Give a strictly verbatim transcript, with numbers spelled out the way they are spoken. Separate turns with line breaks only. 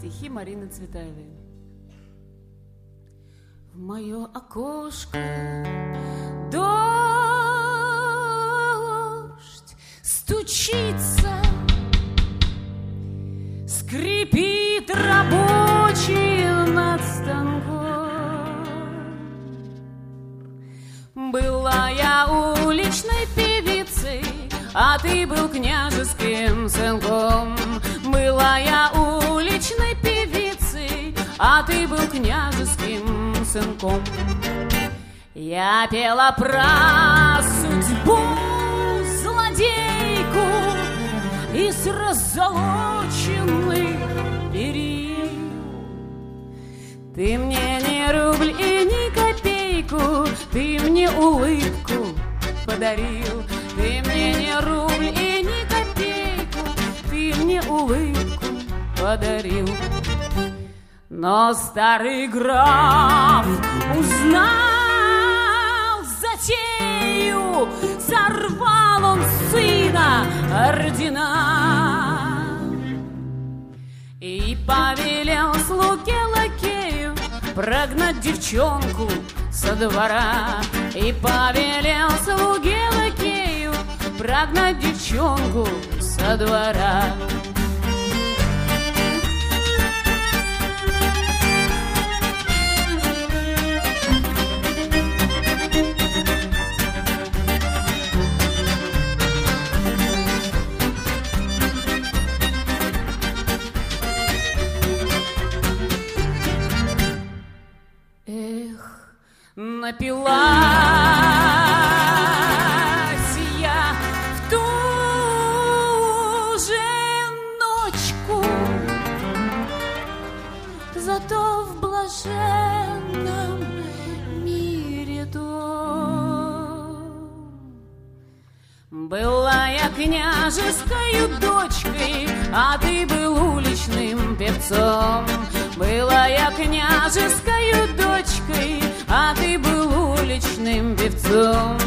Стихи Марины Цветаевой. В мое окошко дождь стучится, скрипит рабочий над станком. Была я уличной певицей, а ты был княжеским сынком. Была я уличной певицей, а ты был княжеским сынком. Я пела про судьбу злодейку из раззолоченных перьев. Ты мне не рубль и ни копейку, ты мне улыбку подарил. Ты мне не рубль и ни копейку, ты мне улыбку подарил. Но старый граф узнал затею, сорвал он сына ордена и повелел слуге лакею прогнать девчонку со двора. И повелел слуге лакею прогнать девчонку со двора. Эх, напилась я в ту же ночку, зато в блаженном мире том. Была я княжескою дочкой, а ты был уличным певцом. Была я княжескою дочкой, а ты был уличным певцом.